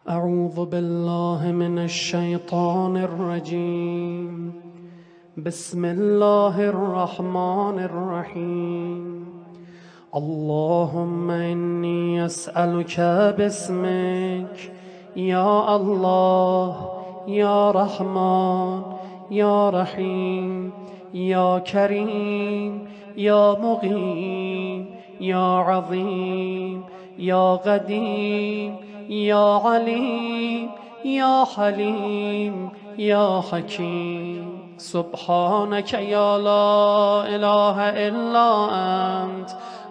أعوذ بالله من الشيطان الرجيم. بسم الله الرحمن الرحيم. اللهم إني أسألك باسمك يا الله يا رحمن يا رحيم يا كريم يا مقيم يا عظيم يا قديم يا عليم يا حليم يا حكيم. سبحانك يا لا إله إلا أنت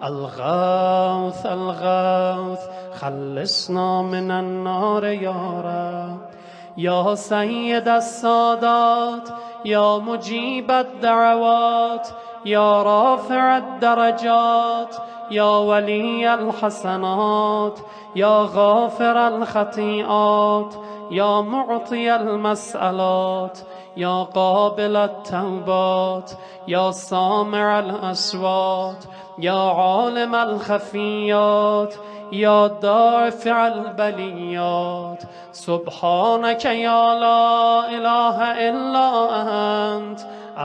الغوث الغوث خلصنا من النار يا رب. يا سيد السادات يا مجيب الدعوات يا رافع الدرجات يا ولي الحسنات يا غافر الخطيئات يا معطي المسألات يا قابل التوبات يا سامع الأصوات يا عالم الخفيات يا دافع البليات. سبحانك يا لا إله إلا أنت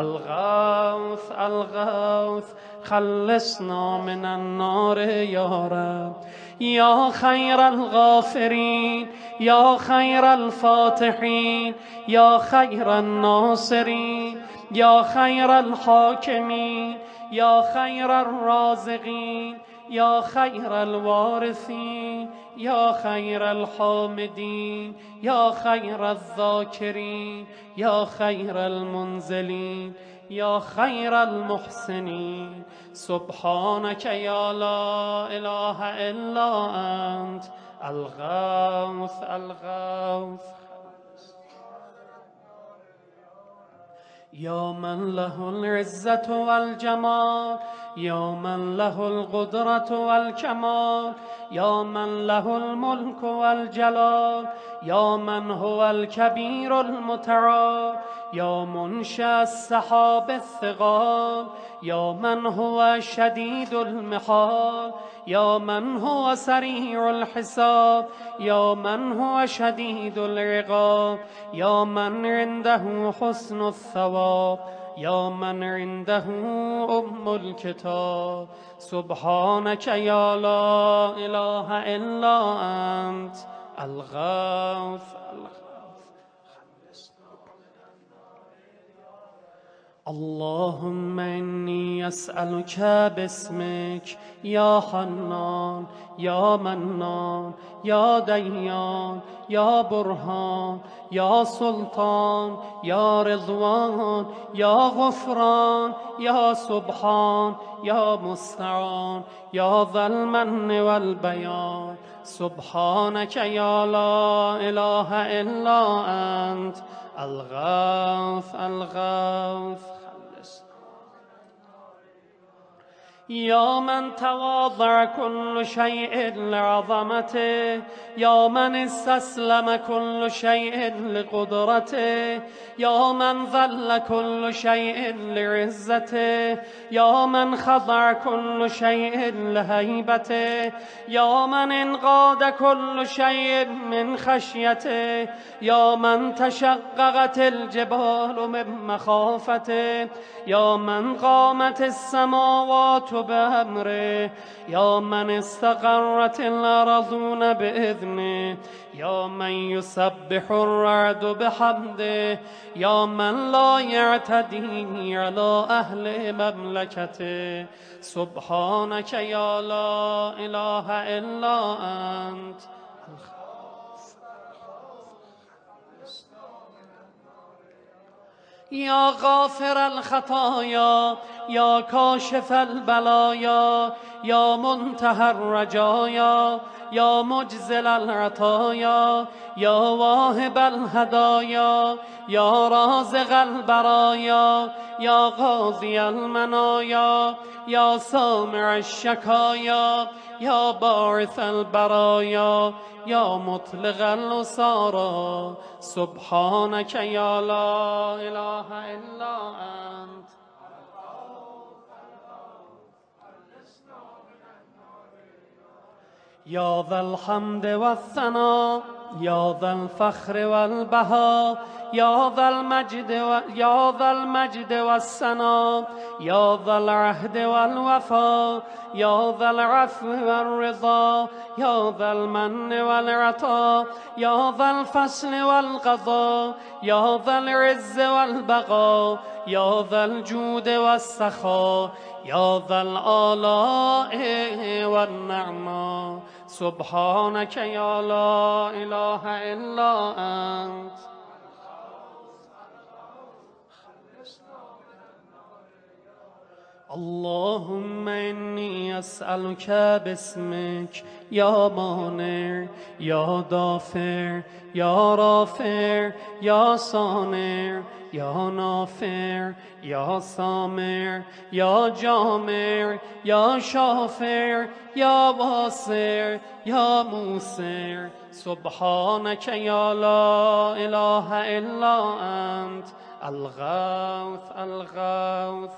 الغوث الغوث خلصنا من النار يا رب. يا خير الغافرين يا خير الفاتحين يا خير الناصرين يا خير الحاكمين يا خير الرازقين يا خير الوارثين يا خير الحامدين يا خير الذاكرين يا خير المنزلين يا خير المحسنين. سبحانك يا لا إله إلا أنت الغوث الغوث. يا من له العزة والجمال يا من له القدرة والكمال يا من له الملك والجلال يا من هو الكبير المتعال يا منشأ السحاب الثقال يا من هو شديد المحال يا من هو سريع الحساب يا من هو شديد العقاب يا من عنده حسن الثواب يا من عنده الكتاب. سبحانك يا لا إله إلا أنت الغوث اللهم إني أسألك باسمك يا حنان يا منان يا ديان يا برهان يا سلطان يا رضوان يا غفران يا سبحان يا مستعان يا ذا المن والبيان. سبحانك يا لا إله إلا أنت الغوث الغوث يا من تواضع كل شيء لعظمته يا من استسلم كل شيء لقدرته يا من ذل كل شيء لعزته يا من خضع كل شيء لهيبته يا من انقاد كل شيء من خشيته يا من تشققت الجبال من مخافته يا من قامت السماوات بأمره يا من استقرت الأرضون بإذنه يا من يسبح الرعد بحمده يا من لا يعتدي على أهل مملكته. سبحانك يا لا إله إلا أنت يا غافر الخطايا يا كاشف البلايا يا منتهى الرجايا يا مجزل العطايا يا واهب الهدايا يا رازق البرايا يا قاضي المنايا يا سامع الشكايا يا باعث البرايا يا مطلق الأسارى. سبحانك يا لا إله إلا أنت يا ذا الحمد والثناء يا ذا الفخر والبهاء يا ذا المجد والسنا يا ذا العهد والوفاء يا ذا العفو والرضا يا ذا المن والعطاء يا ذا الفصل والقضاء يا ذا العز والبقاء يا ذا الجود والسخاء يا ذا الآلاء والنعماء سبحانك يا لا إله إلا أنت اللهم إني أسألك باسمك يا مانع يا دافع يا رافع يا صانع يا نافع يا سامع يا جامع يا شافع يا واسع يا موسع سبحانك يا لا إله إلا أنت الغوث الغوث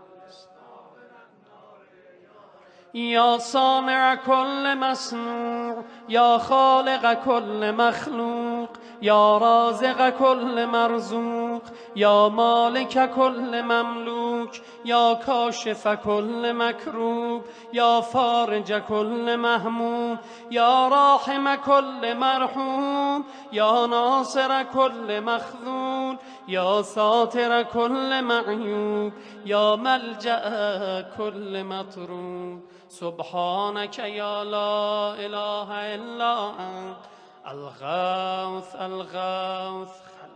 يا صانع كل مصنوع يا خالق كل مخلوق يا رازق كل مرزوق يا مالك كل مملوك يا كاشف كل مكروب يا فارج كل مهموم يا راحم كل مرحوم يا ناصر كل مخذول يا ساتر كل معيوب يا ملجأ كل مطروب سبحانك يا لا إله إلا أنت الغوث الغوث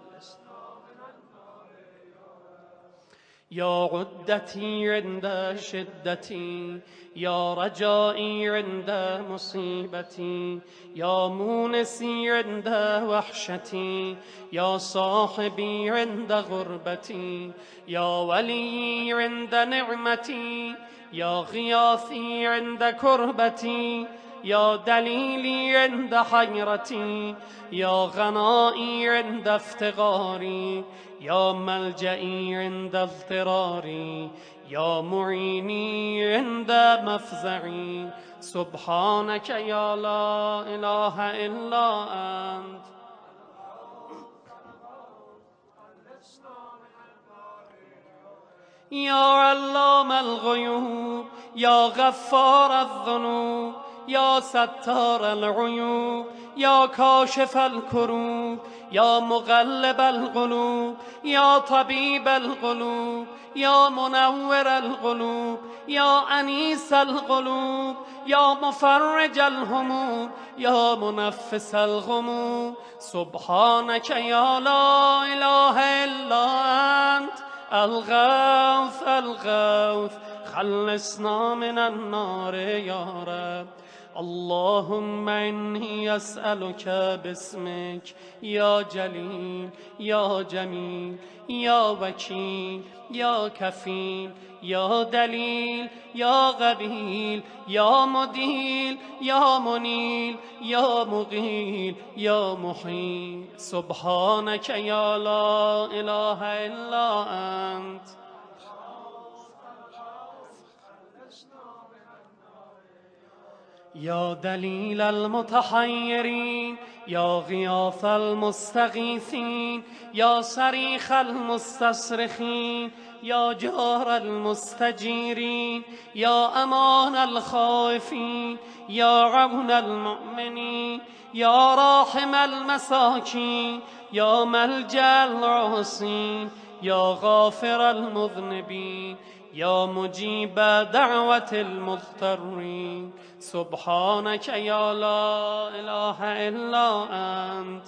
يا عدتي عند شدتي يا رجائي عند مصيبتي يا مونسي عند وحشتي يا صاحبي عند غربتي يا ولي عند نعمتي يا غياثي عند كربتي يا دليلي عند حيرتي يا غنائي عند افتقاري يا ملجئي عند اضطراري يا معيني عند مفزعي سبحانك يا لا إله إلا أنت يا علام الغيوب يا غفار الذنوب يا ستار العيوب يا كاشف الكروب يا مقلب القلوب يا طبيب القلوب يا منور القلوب يا أنيس القلوب يا مفرج الهموم يا منفس الغموم سبحانك يا لا إله إلا أنت الغوث الغوث خلصنا من النار يا رب اللهم إني أسألك باسمك يا جليل يا جميل يا وكيل يا كفيل يا دليل يا غبيل يا مديل يا منيل يا مغيل يا محيل سبحانك يا لا إله إلا أنت يا دليل المتحيرين يا غياث المستغيثين يا صريخ المستصرخين يا جار المستجيرين يا أمان الخائفين يا عون المؤمنين يا راحم المساكين يا ملجأ العاصين يا غافر المذنبين يا مجيب دعوة المضطرين سبحانك يا لا إله إلا أنت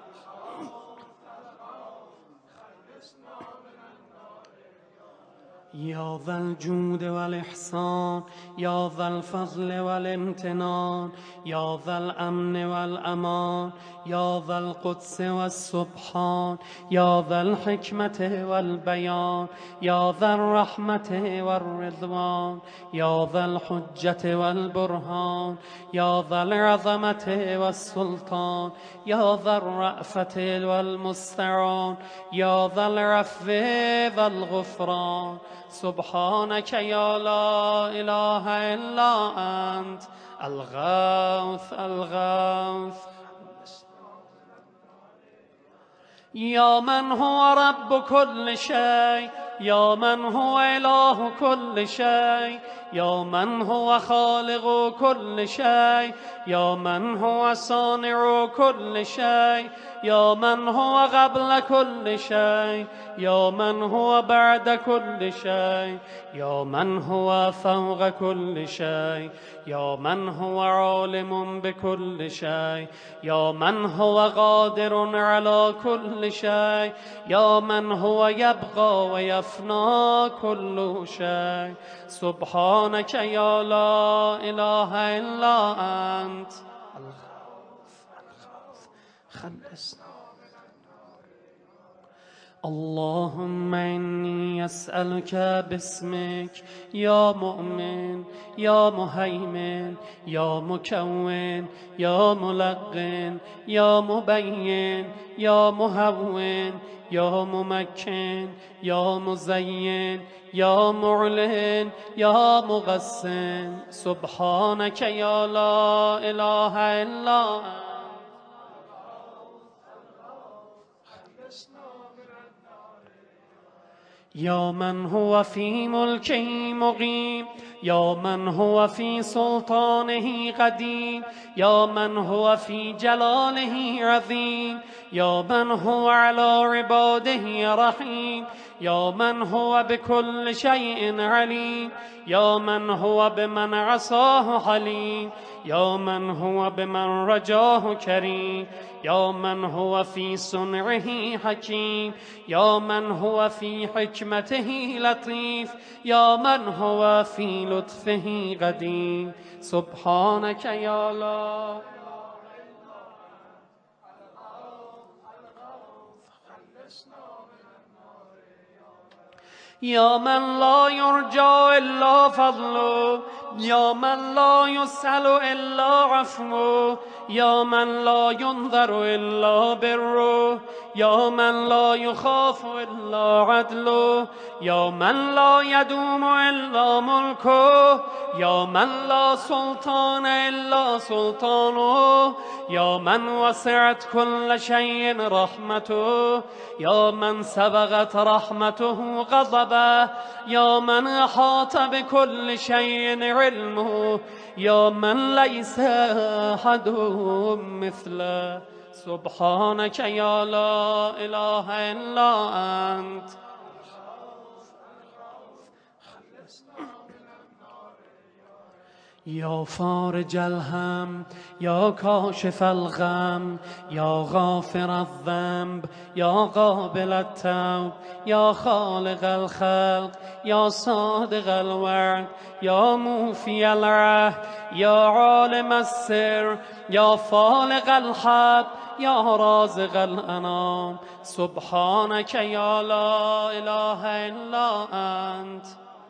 يا ذا الجود والإحسان يا ذا الفضل والامتنان يا ذا الأمن والأمان يا ذا القدس والسبحان يا ذا الحكمة والبيان يا ذا الرحمة والرضوان يا ذا الحجة والبرهان يا ذا العظمة والسلطان يا ذا الرأفة والمستعان يا ذا العفو والغفران سبحانك يا لا إله إلا أنت الغوث الغوث يا من هو رب كل شيء، يا من هو إله كل شيء، يا من هو خالق كل شيء، يا من هو صانع كل شيء، يا من هو قبل كل شيء، يا من هو بعد كل شيء، يا من هو فوق كل شيء، يا من هو عالم بكل شيء، يا من هو قادر على كل شيء، يا من هو يبقى ويفنى كل شيء. سبحانك يا لا إله إلا أنت. خلصنا. اللهم إني أسألك باسمك يا مؤمن يا مهيمن يا مكون يا ملقن يا مبين يا مهون يا ممكن يا مزين يا معلن يا مغسن. سبحانك يا لا إله إلا أنت. يا من هو في ملكه مقيم، يا من هو في سلطانه قديم، يا من هو في جلاله عظيم، يا من هو على عباده رحيم، يا من هو بكل شيء عليم، يا من هو بمن عصاه حليم، يا من هو بمن رجاه كريم، يا من هو في صنعه حكيم، يا من هو في حكمته لطيف، يا من هو في لطفه قدير. سبحانك يا لا يا من لا يرجى إلا فضله، يا من لا يسأل إلا عفوه، يا من لا ينظر إلا بره، يا من لا يخاف إلا عدله، يا من لا يدوم إلا ملكه، يا من لا سلطان إلا سلطانه، يا من وسعت كل شيء رحمته، يا من سبقت رحمته غضبه، يا من أحاط بكل شيء علمه، يا من ليس أحد مثله. سبحانك يا لا إله إلا أنت. يا فارج الهم، يا كاشف الغم، يا غافر الذنب، يا قابل التوب، يا خالق الخلق، يا صادق الوعد، يا موفي العهد، يا عالم السر، يا فالق الحب، يا رازق الأنام. سبحانك يا لا إله إلا أنت.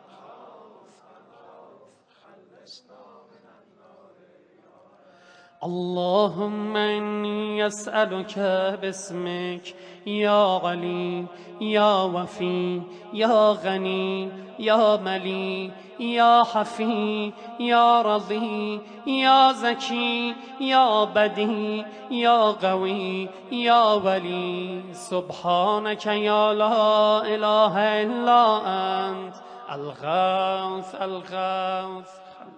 اللهم إني أسألك باسمك يا علي يا وفي يا غني يا ملي يا حفي يا رضي يا زكي يا بدي يا قوي يا ولي. سبحانك يا لا إله إلا أنت. الغوث الغوث.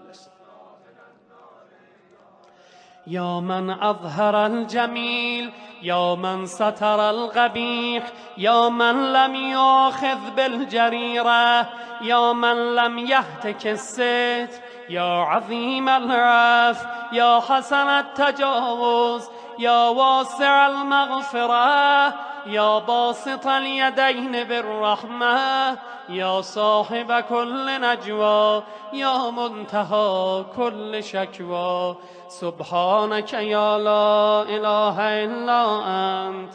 يا من أظهر الجميل، يا من ستر القبيح، يا من لم يأخذ بالجريرة، يا من لم يهتك الستر، يا عظيم العفو، يا حسن التجاوز، يا واسع المغفرة، يا باسط اليدين بالرحمة، يا صاحب كل نجوى، يا منتهى كل شكوى. سبحانك يا لا إله إلا أنت.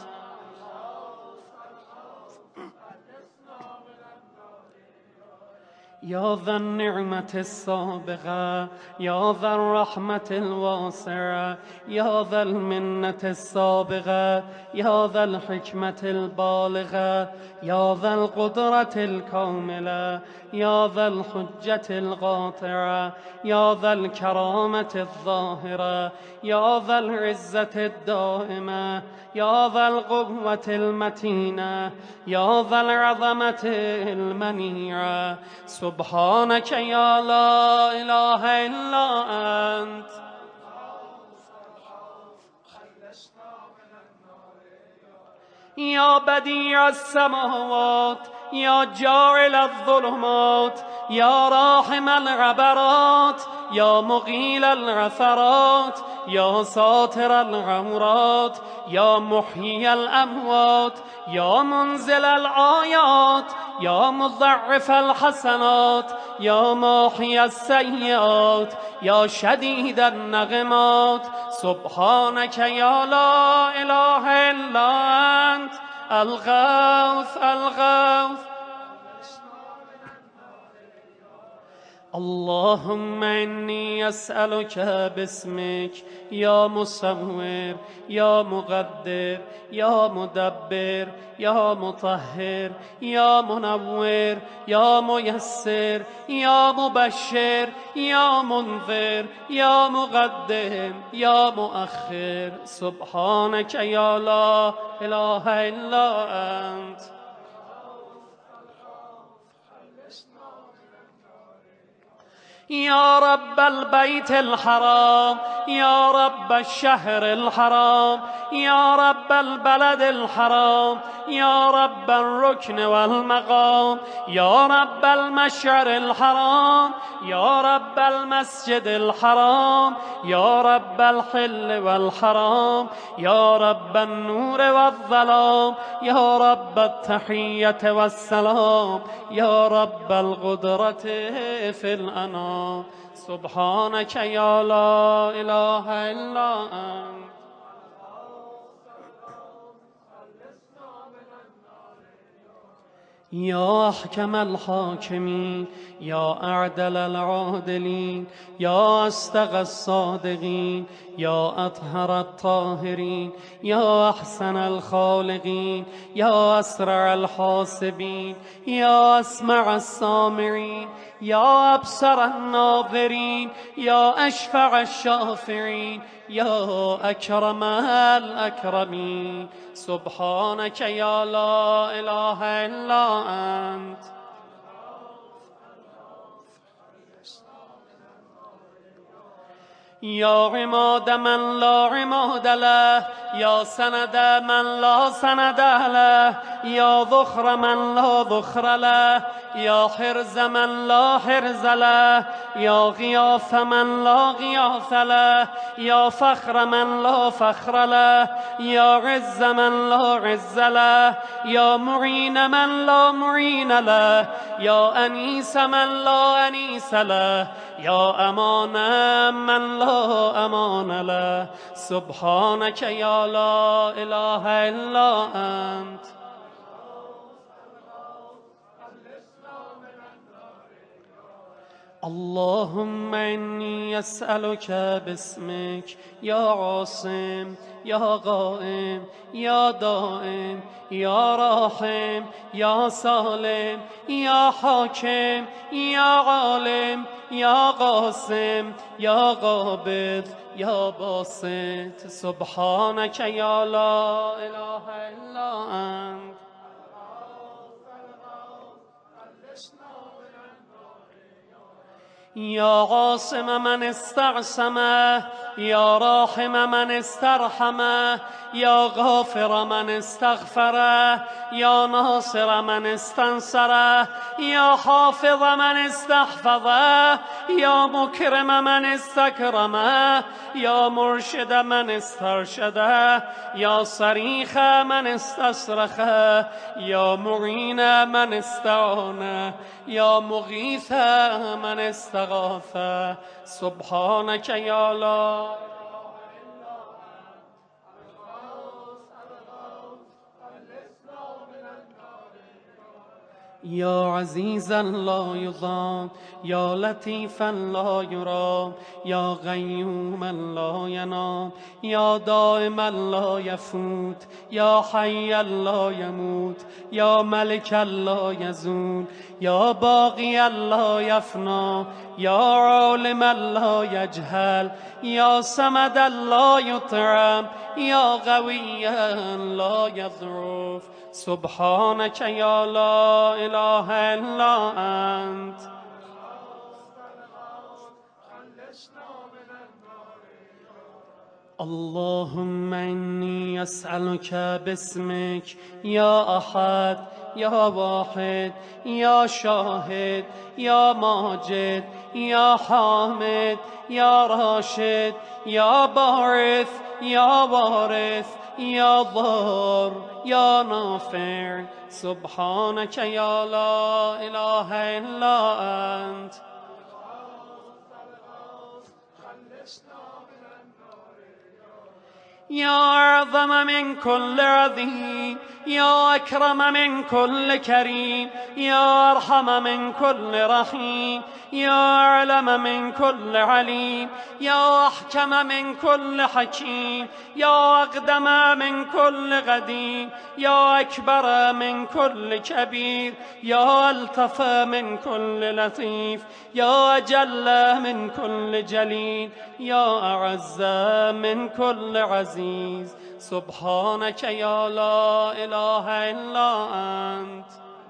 يا ذا النعمة السابغة يا ذا الرحمة الواسعة يا ذا المنة السابغة يا ذا الحكمة البالغة يا ذا القدرة الكاملة يا ذا الحجة القاطعة يا ذا الكرامة الظاهرة يا ذا العزة الدائمة يا ذا القوة المتينة يا ذا العظمة المنيعة سبحانك يا لا إله إلا أنت يا بديع السماوات يا جاعل الظلمات يا راحم العبرات يا مغيل العثرات يا ساتر العورات يا محيي الأموات يا منزل الآيات يا مضاعف الحسنات يا ماحي السيئات يا شديد النغمات سبحانك يا لا إله إلا أنت الغوث الغوث اللهم إني أسألك باسمك يا مصور يا مقدر يا مدبر يا مطهر يا منور يا ميسر يا مبشر يا منذر يا مقدم يا مؤخر سبحانك يا لا إله إلا أنت يا رب البيت الحرام يا رب الشهر الحرام يا رب البلد الحرام يا رب الركن والمقام يا رب المشعر الحرام يا رب المسجد الحرام يا رب الحل والحرام يا رب النور والظلام يا رب التحية والسلام يا رب القدرة في الأنام سبحانك يا لا إله إلا أنت يا أحكم الحاكمين يا أعدل العادلين يا أصدق الصادقين يا أطهر الطاهرين يا أحسن الخالقين يا أسرع الحاسبين يا أسمع السامعين يا أبصر الناظرين يا أشفع الشافعين يا أكرم الأكرمين سبحانك يا لا إله إلا أنت يا عماد من لا عماد له يا سند من لا سند له يا ذخر من لا ذخر له يا حرز من لا حرز له يا غياث من لا غياث له يا فخر من لا فخر له يا عز من لا عز له يا معين من لا معين له يا أنيس من لا أنيس له يا أمان من لا أمان له سبحانك يا لا إله إلا أنت اللهم إني أسألك باسمك يا عاصم يا قائم يا دائم يا راحم يا سالم يا حاكم يا عالم يا قاسم يا قابض يا باسط سبحانك يا لا إله إلا أنت يا عاصم من استعصمه يا راحم من استرحمه يا غافر من استغفره يا ناصر من استنصره يا حافظ من استحفظه يا مكرم من استكرمه يا مرشد من استرشده يا صريخ من استصرخه يا معين من استعانه يا مغيث من استغاث سبحانك يا لا يا عزيزا لا يضام، يا لطيفا لا يرام، يا قيوما لا ينام، يا دائما لا يفوت، يا حيا لا يموت، يا ملكا لا يزول، يا باقيا لا يفنى، يا عالما لا يجهل، يا صمدا لا يطعم، يا قويا لا يضعف. سبحانك يا لا إله إلا أنت. اللهم إني أسألك باسمك يا أحد يا واحد يا شاهد يا ماجد يا حامد يا راشد يا بارث يا وارث يا ضار يا نافع. سبحانك يا لا إله إلا أنت. يا أعظم من كل عظيم، يا أكرم من كل كريم، يا أرحم من كل رحيم، يا أعلم من كل عليم، يا أحكم من كل حكيم، يا أقدم من كل قديم، يا أكبر من كل كبير، يا ألطف من كل لطيف، يا أجل من كل جليل، يا أعز من كل عزيز. سبحانك يا لا إله إلا أنت.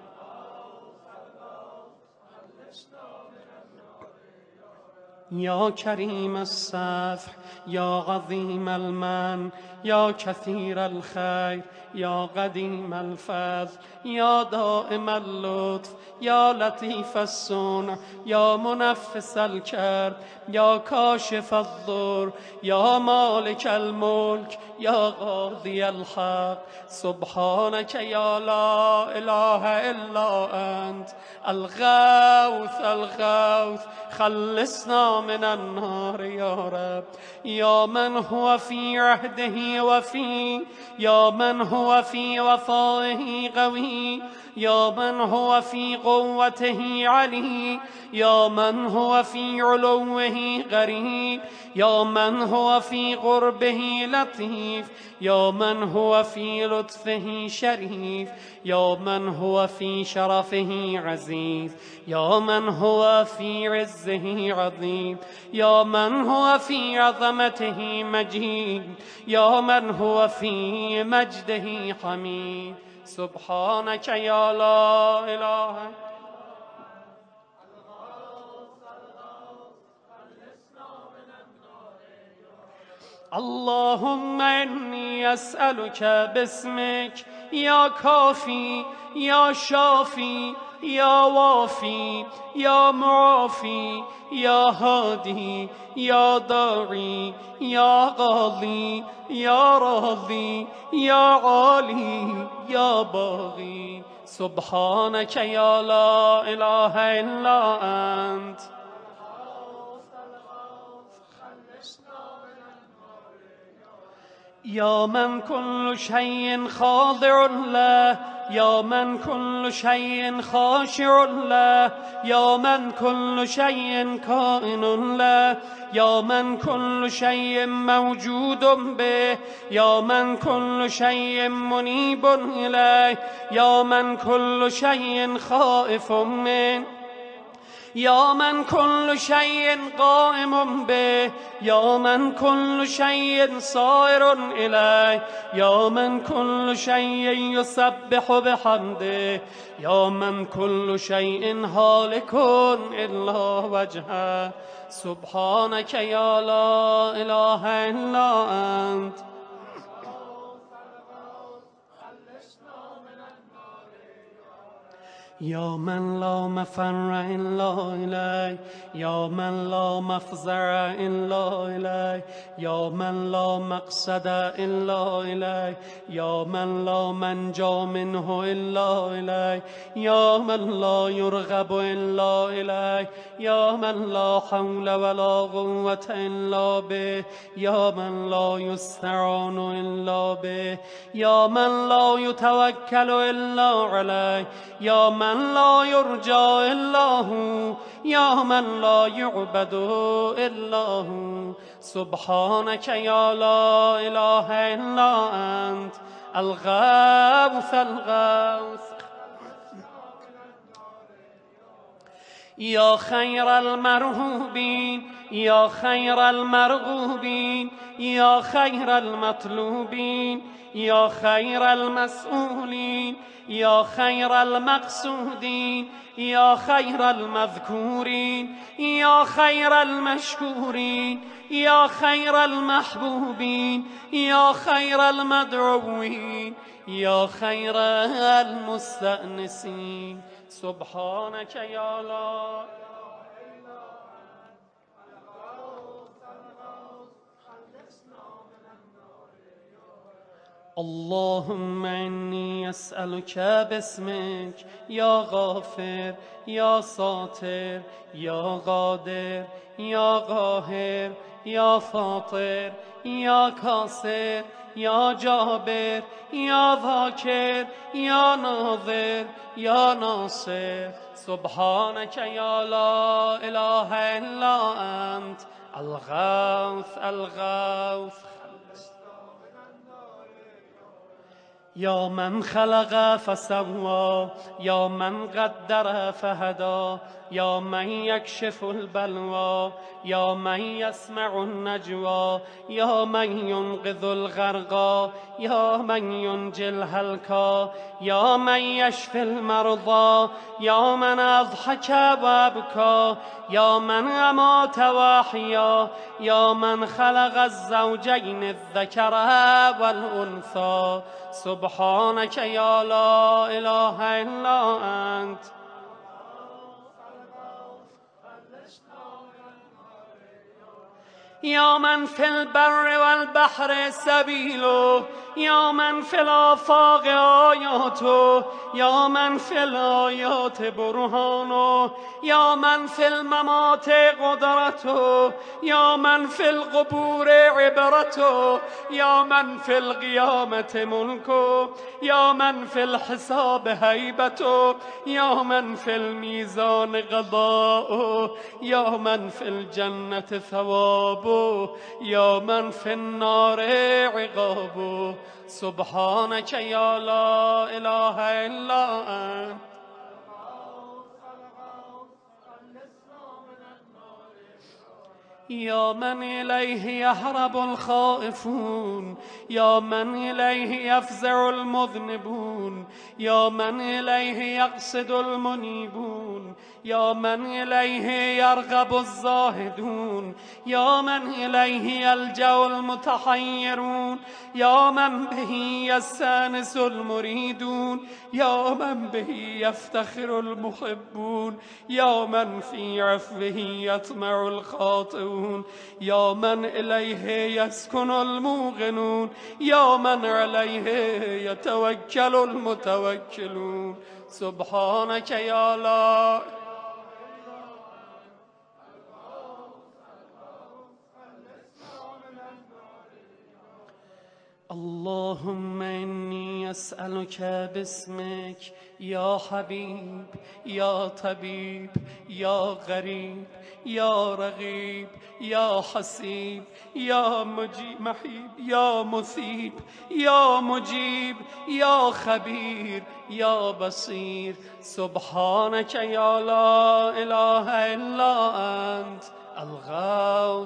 يا كريم الصفح، يا عظيم المن، يا كثير الخير، يا قديم الفضل، يا دائم اللطف، يا لطيف الصنع، يا منفس الكرب، يا كاشف الضر، يا مالك الملك، يا قاضي الحق. سبحانك يا لا إله إلا أنت. الغوث الغوث، خلصنا من النار يا رب. يا من هو في عهده وفي، يا من هو في وفائه قوي، يا من هو في قوته علي، يا من هو في علوه قريب، يا من هو في قربه لطيف، يا من هو في لطفه شريف، يا من هو في شرفه عزيز، يا من هو في عزه عظيم، يا من هو في عظمته مجيد، يا من هو في مجده حميد. سبحانك يا لا إله. اللهم إني أسألك باسمك يا كافي يا شافي يا وافي يا معافي يا هادي يا داعي يا قاضي يا راضي يا عالي يا باغي. سبحانك يا لا إله إلا أنت. يا من كل شيء خاضع له، يا من كل شيء خاشع له، يا من كل شيء كائن له، يا من كل شيء موجود به، يا من كل شيء منيب إليه، يا من كل شيء خائف منه، يا من كل شيء قائم به، يا من كل شيء صائر إليه، يا من كل شيء يسبح بحمده، يا من كل شيء هالك إلا وجهه. سبحانك يا لا إله إلا أنت. يا من لا مفر إلا إليه، يا من لا مفزع إلا إليه، يا من لا مقصد إلا إليه، يا من لا منجا منه إلا إليه، يا من لا يرغب إلا إليه، يا من لا حول ولا قوة إلا به، يا من لا يستعان إلا به، يا من لا يتوكل إلا عليه، يا من من لا يرجى إلا هو يا من لا يعبد إلا هو سبحانك يا لا إله إلا أنت الغوث الغوث يا خير المرهوبين يا خير المرغوبين يا خير المطلوبين يا خير المسؤولين يا خير المقصودين يا خير المذكورين يا خير المشكورين يا خير المحبوبين يا خير المدعوين يا خير المستأنسين سبحانك يا لا اللهم إني أسألك باسمك يا غافر يا ساتر يا قادر يا قاهر يا فاطر يا كاسر يا جابر يا ذاكر يا ناظر يا ناصر سبحانك يا لا إله إلا أنت الغوث الغوث يا من خلق فسوى يا من قدر فهدى يا من يكشف البلوى يا من يسمع النجوى يا من ينقذ الغرقى يا من ينجي الهلكى يا من يشفي المرضى يا من أضحك وأبكى يا من أمات وأحيا يا من خلق الزوجين الذكر والأنثى سبحانك يا لا إله إلا أنت يا من في البر والبحر سبيله يا من في الآفاق آياته يا من في الآيات برهانه يا من في الممات قدرته يا من في القبور عبرته يا من في القيامة ملكه يا من في الحساب هيبته يا من في الميزان قضاؤه يا من في الجنة ثوابه يا من في النار عقابه سبحانك يا لا إله إلا أنت يا من إليه يهرب الخائفون يا من إليه يفزع المذنبون يا من إليه يقصد المنيبون يا من إليه يرغب الزاهدون يا من إليه يلجأ المتحيرون يا من به يستانس المريدون يا من به يفتخر المحبون يا من في عفوه يطمع الخاطئون يا من إليه يسكن الموقنون يا من عليه يتوكل المتوكلون سبحانك يا لا اللهم إني أسألك باسمك يا حبيب يا طبيب يا غريب يا رغيب يا حسيب يا محيب يا مثيب يا مجيب يا خبير يا بصير سبحانك يا لا إله إلا أنت الغوث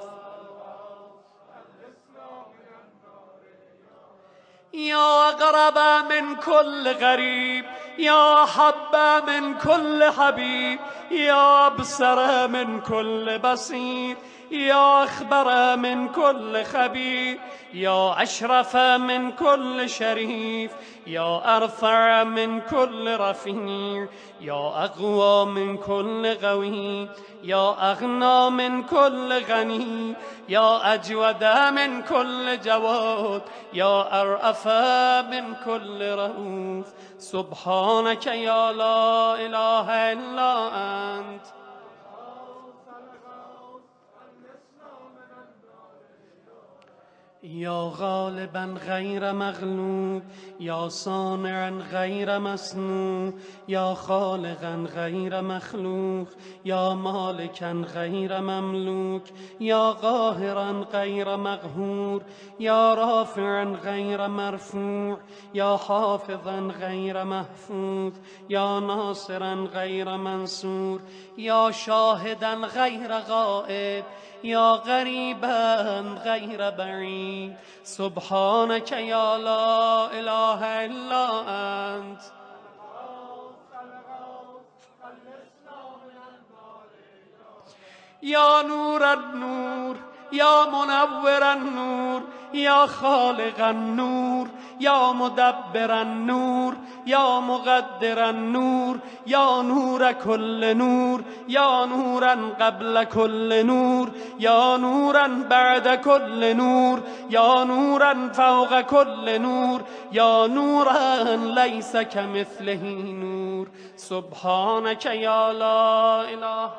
يا أقرب من كل غريب يا أحب من كل حبيب يا أبصر من كل بصير يا أخبر من كل خبير يا أشرف من كل شريف يا أرفع من كل رفيع يا أقوى من كل قوي يا أغنى من كل غني يا أجود من كل جواد يا أرأف من كل رؤوف سبحانك يا لا إله إلا أنت یا غالبا غیر مغلوب، یا صانعا غیر مصنوع، یا خالقا غیر مخلوق، یا مالکا غیر مملوک، یا قاهرا غیر مقهور، یا رافعا غیر مرفوع، یا حافظا غیر محفوظ، یا ناصرا غیر منصور، یا شاهدا غیر غائب، یا غریبا غیر بعید. سبحانك یا لا اله الا انت. یا نور النور، یا منور النور، یا خالق النور، یا مدبر النور، یا مقدر النور، یا نور كل نور، یا نورا قبل كل نور، یا نورا بعد كل نور، یا نورا فوق كل نور، یا نورا ليس كمثله نور. سبحانك یا لا اله.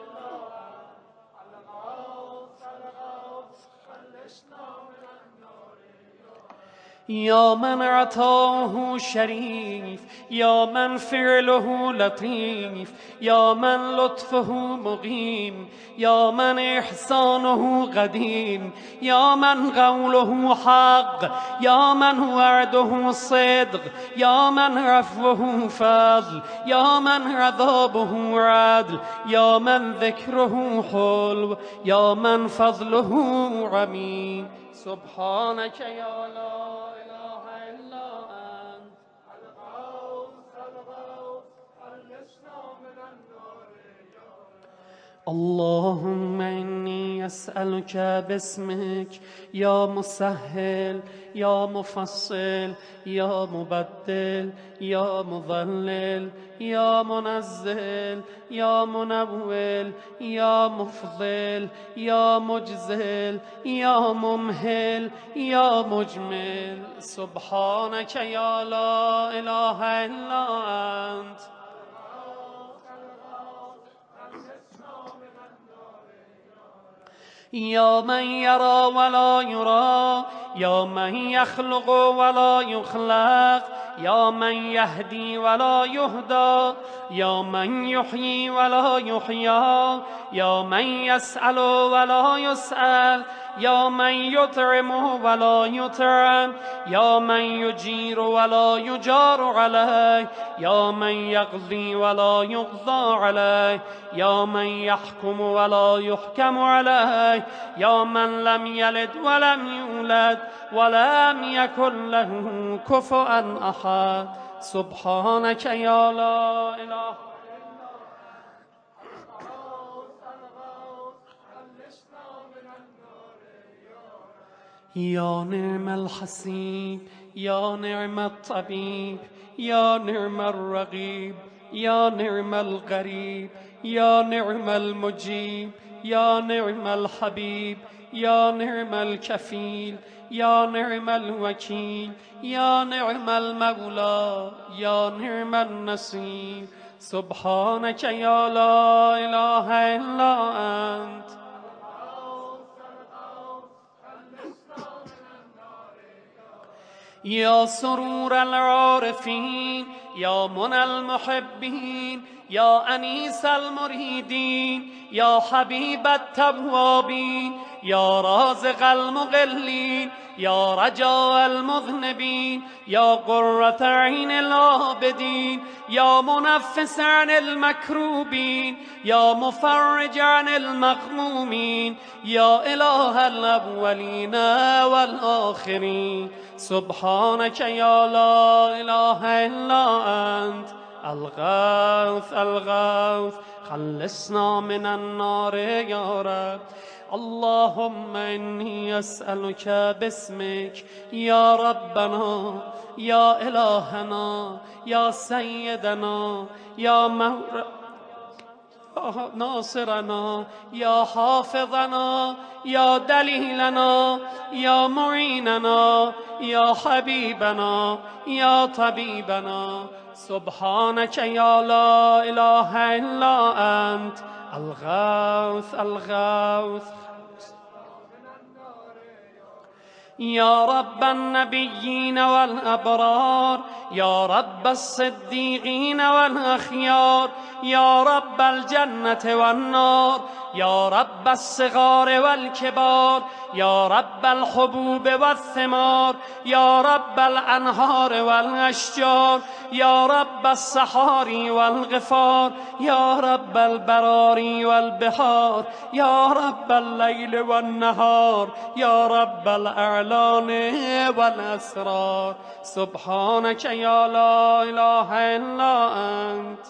یا من عطاه شریف، یا من فعله لطیف، یا من لطفه مقیم، یا من احسانه قدیم، یا من قوله حق، یا من وعده صدق، یا من عفوه فضل، یا من عذابه عدل، یا من ذکره حلو، یا من فضله عمیم. سبحانك یا لا اله الا انت. اللهم إني أسألك باسمك يا مسهل، يا مفصل، يا مبدل، يا مضلل، يا منزل، يا منول، يا مفضل، يا مجزل، يا ممهل، يا مجمل. سبحانك يا لا إله إلا أنت. یا من یرا ولا یرا، یا من یخلق ولا یخلق، یا من یهدی ولا یهدی، یا من یحیی ولا یحیی، یا من یسأل ولا یسأل، یا من یطعم ولا یطعم، یا من یجیر ولا یجار علیه، یا من یقضی ولا یقضى علیه، یا من یحکم ولا یحکم علیه، یا من لم یلد ولم یولد ولم یکن له کفوا احد. سبحانك یا لا اله. یا نعم الحسیب، یا نعم الطبیب، یا نعم الرقیب، یا نعم القریب، یا نعم المجیب، یا نعم الحبیب، یا نعم الکفیل، یا نعم الوکیل، یا نعم المولى، یا نعم النصير. سبحانك یا لا اله الا انت. یا سرور العارفین، یا منى المحبین، یا انیس المریدین، یا حبیب التوابین، یا رازق المقلین، یا رجاء المذنبین، یا قرة عین العابدین، یا منفس عن المکروبین، یا مفرج عن المغمومین، یا اله الاولین والآخرین. سبحانك یا لا اله الا انت. الغوث الغوث، خلصنا من النار یا رب. اللهم إني أسألك باسمك يا ربنا، يا إلهنا، يا سيدنا، يا ناصرنا، يا حافظنا، يا دليلنا، يا معيننا، يا حبيبنا، يا طبيبنا. سبحانك يا لا إله إلا أنت. الغوث الغوث. يا رب النبيين والأبرار، يا رب الصديقين والأخيار، يا رب الجنة والنار، يا رب الصغار والكبار، يا رب الحبوب والثمار، يا رب الأنهار والأشجار، يا رب الصحاري والغفار، يا رب البراري والبحار، يا رب الليل والنهار، يا رب الأعلان والأسرار. سبحانك يا لا إله إلا أنت.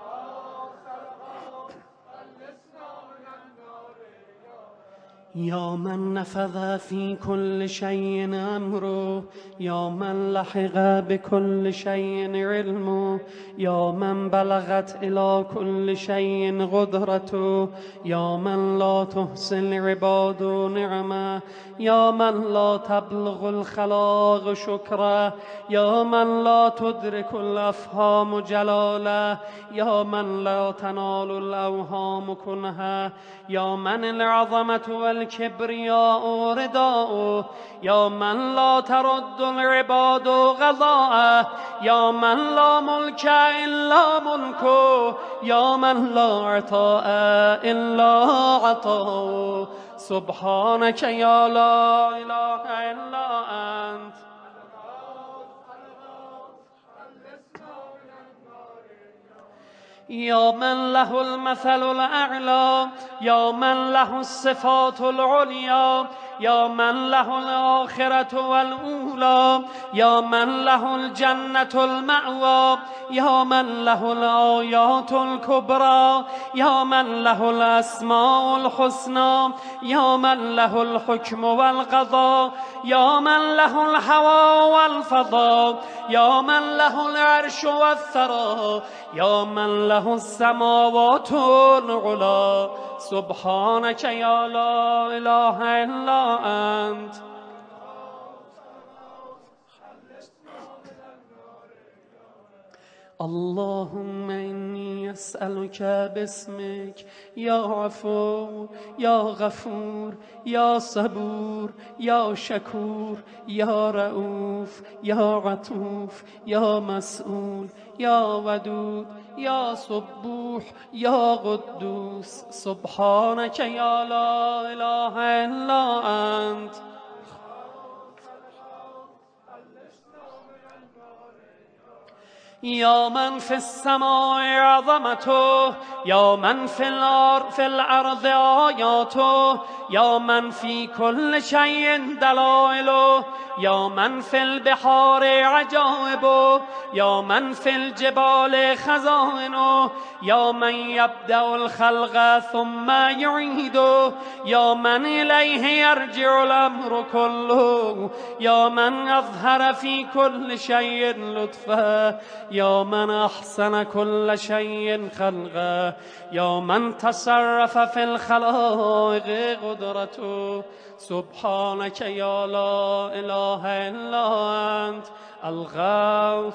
يا من نفذ في كل شيء أمره، يا من لحق بكل شيء علمه، يا من بلغت إلى كل شيء قدرته، يا من لا تحصي العباد نعمه، يا من لا تبلغ الخلاق شكره، يا من لا تدرك الأفهام جلاله، يا من لا تنال الأوهام كنها، يا من العظمة والكبرياء رداء، يا من لا ترد العباد غضاءه، يا من لا ملك إلا ملكه، يا من لا عطاء إلا عطاءه. سبحانك يا لا إله إلا أنت. يا من له المثل الأعلى، يا من له الصفات العليا، يا من له الآخرة والأولى، يا من له الجنة المأوى، يا من له الآيات الكبرى، يا من له الأسماء الحسنى، يا من له الحكم والقضاء، يا من له الهوى والفضاء، يا من له العرش والثرى، يا من له السماوات العلى. سبحانك يا لا إله إلا أنت. اللهم إني أسألك باسمك يا عفو يا غفور يا صبور يا شكور يا رؤوف يا عطوف يا مسؤول يا ودود يا صبوح يا قدوس. سبحانك يا لا إله إلا أنت. يا من في السماء عظمته، يا من في الأرض آياته، يا من في كل شيء دلائله، يا من في البحار عجائبه، يا من في الجبال خزائنه، يا من يبدأ الخلق ثم يعيده، يا من إليه يرجع الأمر كله، يا من أظهر في كل شيء لطفه، يا من أحسن كل شيء خلقه، يا من تصرف في الخلائق قدرته. سبحانك يا لا إله إلا أنت الغوث.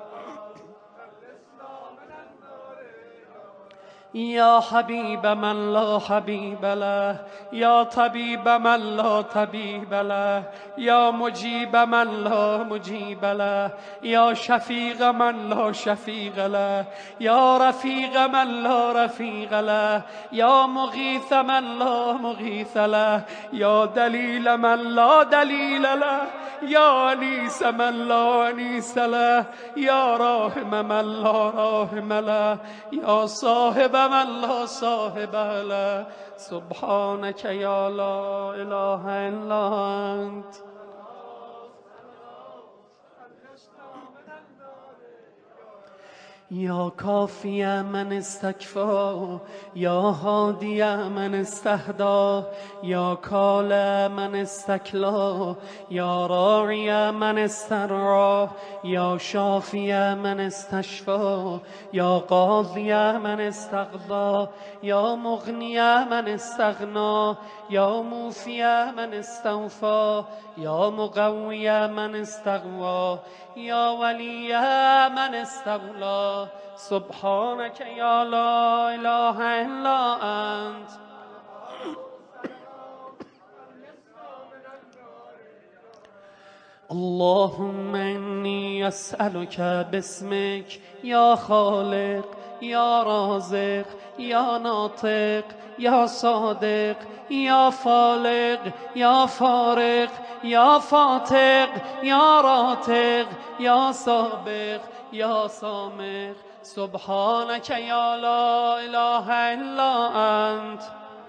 يا حبيب من لا حبيب له، يا طبيب من لا طبيب له، يا مجيب من لا مجيب له، يا شفيق من لا شفيق له، يا رفيق من لا رفيق له، يا مغيث من لا مغيث له، يا دليل من لا دليل له، يا أنيس من لا أنيس له، يا راحم من لا راحم له، يا صاحب من لا صاحب له. سبحانك يا لا إله إلا أنت. يا كافي من استكفى، يا هادي من استهدى، يا كال من استكلى، يا راعي من استرعى، يا شافي من استشفى، يا قاضي من استقضى، يا مغني من استغنى، يا موفي من استوفى، يا مقوي من استقوى، يا ولي من استولى. سبحانك يا لا إله إلا أنت. اللهم إني أسألك باسمك يا خالق يا رازق يا ناطق يا صادق يا فالق يا فارق يا فاتق يا راتق يا سابق يا سامق سبحانك يا لا إله إلا أنت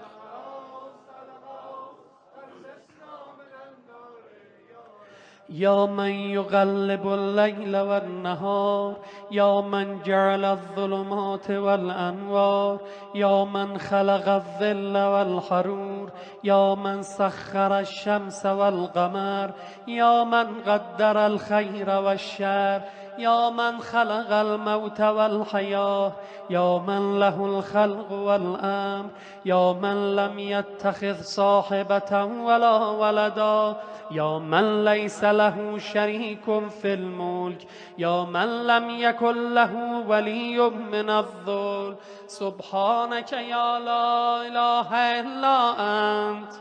يا من يقلب الليل والنهار يا من جعل الظلمات والأنوار يا من خلق الظل والحرور يا من سخر الشمس والقمر يا من قدر الخير والشر يا من خلق الموت والحياة يا من له الخلق والأمر يا من لم يتخذ صاحبة ولا ولدا يا من ليس له شريك في الملك يا من لم يكن له ولي من الذل سبحانك يا لا إله إلا أنت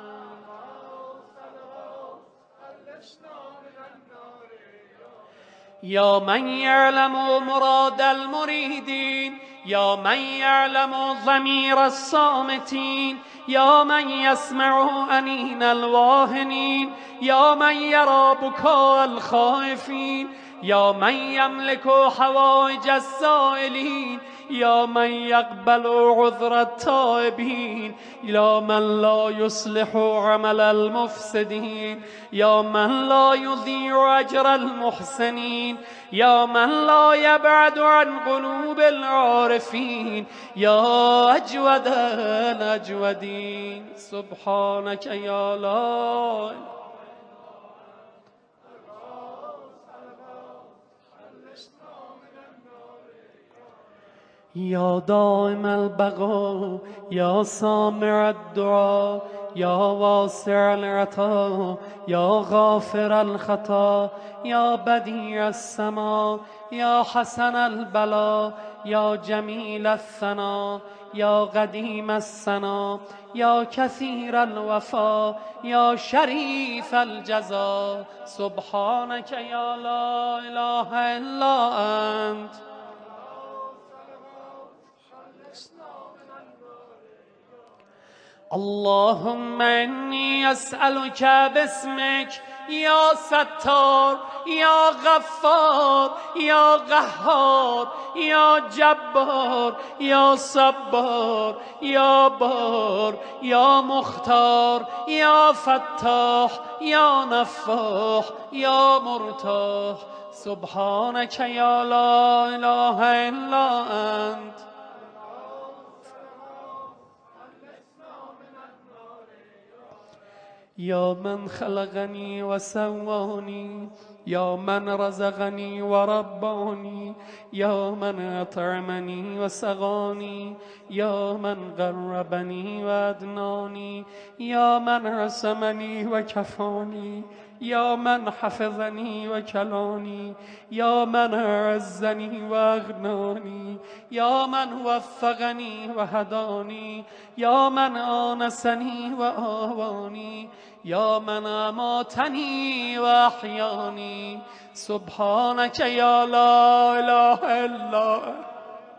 يا من يعلم مراد المريدين يا من يعلم ضمير الصامتين يا من يسمع أنين الواهنين يا من يرى بكاء الخائفين يا من يملك حوائج السائلين يا من يقبل عذر التائبين يا من لا يصلح عمل المفسدين يا من لا يضيع أجر المحسنين يا من لا يبعد عن قلوب العارفين يا أجود الأجودين سبحانك يا لا يا دائم البقاء يا سامع الدعاء يا واسع العطاء يا غافر الخطا يا بديع السماء يا حسن البلاء يا جميل الثناء يا قديم السنا يا كثير الوفا يا شريف الجزاء سبحانك يا لا إله إلا أنت اللهم إني أسألك باسمك يا ستار يا غفار يا قهار يا جبار يا صبار يا بار يا مختار يا فتاح يا نفاح يا مرتاح سبحانك يا لا إله إلا أنت يا من خلقني وسواني يا من رزقني ورباني يا من أطعمني وسقاني يا من قربني وأدناني يا من رسمني وكفاني يا من حفظني وكلاني يا من أعزني وأغناني يا من وفقني وهداني يا من آنسني وآواني يا من أماتني وأحياني سبحانك يا لا إله إلا أنت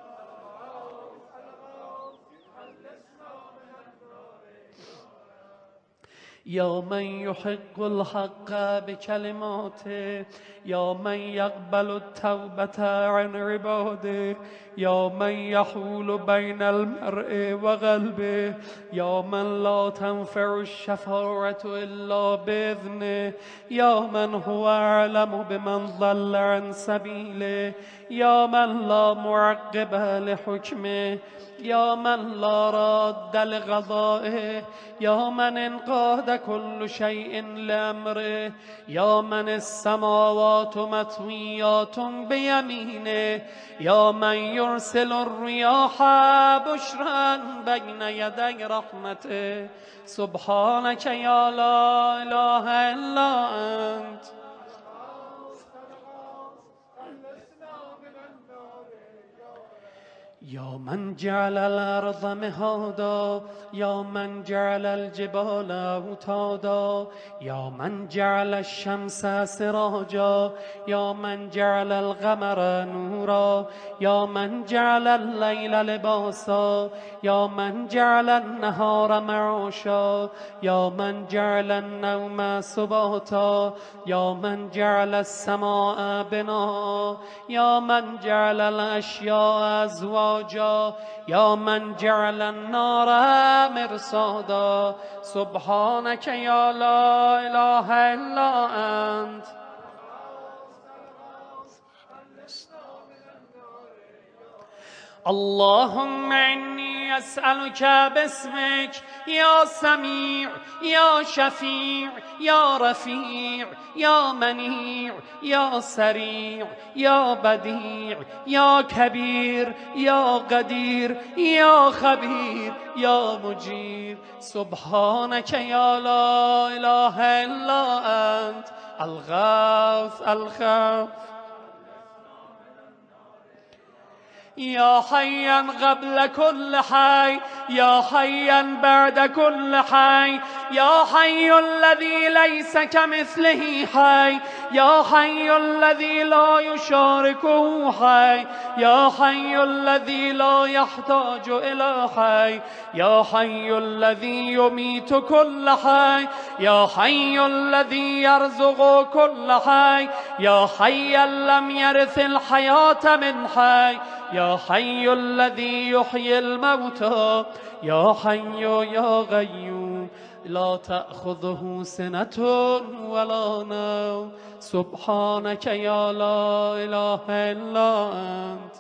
يا من يحق الحق بكلماته يا من يقبل التوبة عن عباده يا من يحول بين المرء وقلبه يا من لا تنفع الشفاعة إلا بإذنه يا من هو أعلم بمن ضل عن سبيله يا من لا معقب لحكمه يا من لا راد لقضائه يا من انقاد كل شيء لأمره يا من السماوات مطويات بيمينه يا من يرسل الرياح بشرا بين يدي رحمته سبحانك يا لا إله إلا أنت يا من جعل الأرض مهادا يا من جعل الجبال أوتادا يا من جعل الشمس سراجا يا من جعل القمر نورا يا من جعل الليل لباسا يا من جعل النهار معاشا يا من جعل النوم سباتا يا من جعل السماء بناء يا من جعل الأشياء أزواجا يا من جعل النار مرصادا سبحانك يا لا إله إلا أنت اللهم إني أسألك باسمك يا سميع يا شفيع يا رفيع يا منيع يا سريع يا بديع يا كبير يا قدير يا خبير يا مجير سبحانك يا لا إله إلا أنت الغوث الخوف يا حيا قبل كل حي يا حيا بعد كل حي يا حي الذي ليس كمثله حي يا حي الذي لا يشاركه حي يا حي الذي لا يحتاج إلى حي يا حي الذي يميت كل حي يا حي الذي يرزق كل حي يا حيا لم يرث الحياة من حي يا حي الذي يحيي الموتى يا حي يا قيوم لا تأخذه سنة ولا نوم سبحانك يا لا إله إلا أنت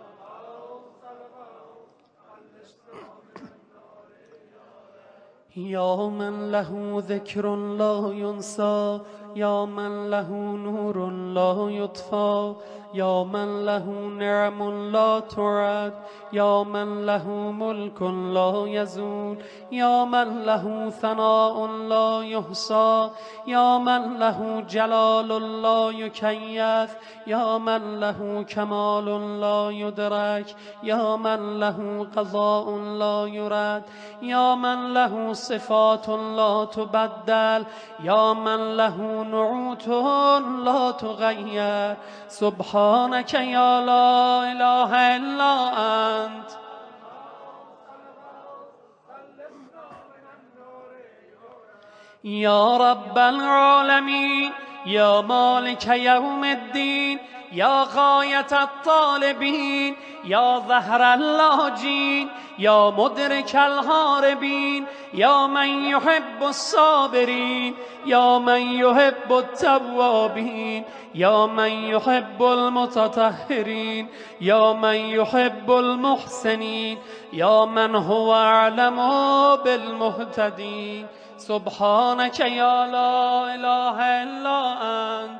يا من له ذكر لا ينسى يا من له نور لا يطفى يا من له نعم لا تعد يا من له ملك لا يزول يا من له ثناء لا يحصى يا من له جلال لا يكيف يا من له كمال لا يدرك يا من له قضاء لا يرد يا من له صفات لا تبدل يا من له نعوت لا تغير سبحانك يا لا إله إلا أنت يا رب العالمين يا مالك يوم الدين يا غاية الطالبين يا ظهر اللاجين يا مدرك الهاربين يا من يحب الصابرين يا من يحب التوابين يا من يحب المتطهرين يا من يحب المحسنين يا من هو أعلم بالمهتدين سبحانك يا لا إله إلا أنت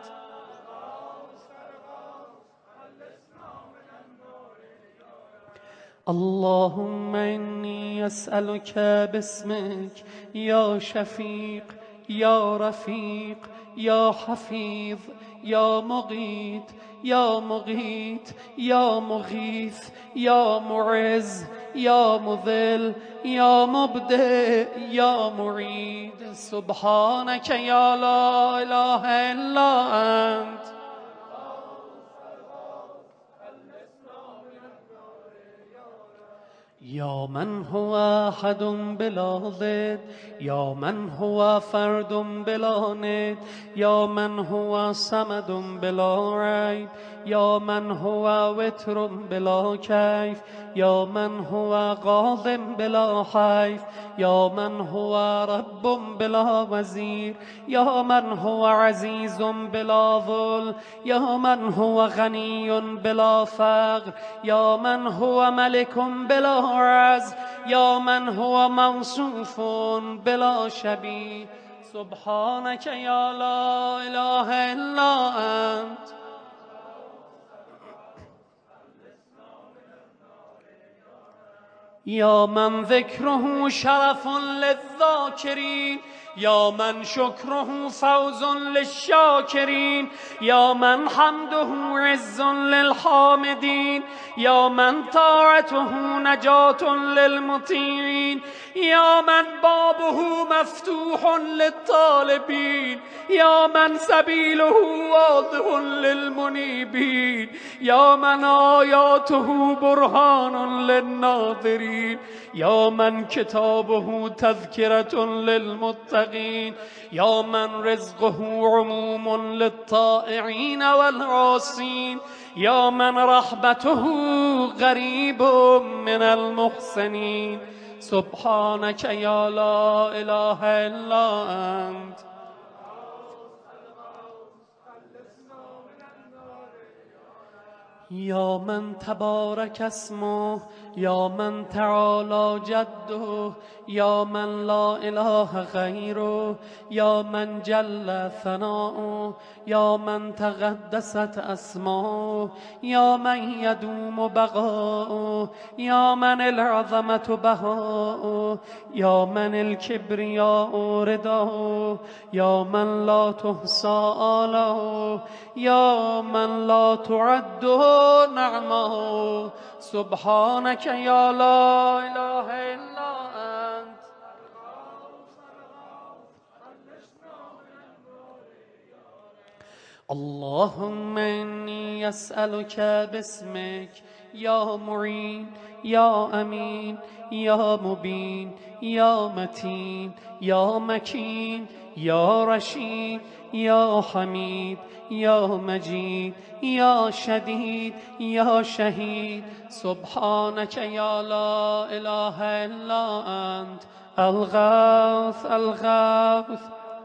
اللهم إني أسألك باسمك يا شفيق يا رفيق يا حفيظ يا مغيث يا مغيث يا مغيث يا معز يا مذل يا مبدئ يا معيد سبحانك يا لا إله إلا أنت يا من هو أحد بلا ضد يا من هو فرد بلا ند يا من هو صمد بلا ريب يا من هو وتر بلا كيف يا من هو قاض بلا حيف يا من هو رب بلا وزير يا من هو عزيز بلا ظلم يا من هو غني بلا فقر يا من هو ملك بلا عز يا من هو موصوف بلا شبيه سبحانك يا لا إله إلا أنت يا من ذكره شرف للذاكرين، يا من شكره فوز للشاكرين، يا من حمده عز للحامدين، يا من طاعته نجاة للمطيعين، يا من بابه مفتوح للطالبين، يا من سبيله واضح للمنيبين، يا من آياته برهان للناظرين، يا من كتابه تذكرة للمتقين، يا من رزقه عموم للطائعين والعاصين، يا من رحمته غريب من المحسنين. سبحانك يا لا إله إلا أنت. يا من تبارك اسمه، يا من تعالى جده، يا من لا إله غيره، يا من جل ثناؤه، يا من تقدست أسماؤه، يا من يدوم بقاؤه، يا من العظمة بهاؤه، يا من الكبرياء رداؤه، يا من لا تحصى آلاؤه، يا من لا تعد نعمه. سبحانك يا لا إله إلا أنت. اللهم إني أسألك باسمك يا معين، يا أمين، يا مبين، يا متين، يا مكين، يا رشيد، يا حميد، يا مجيد، يا شديد، يا شهيد. سبحانك يا لا إله إلا أنت. الغوث الغوث.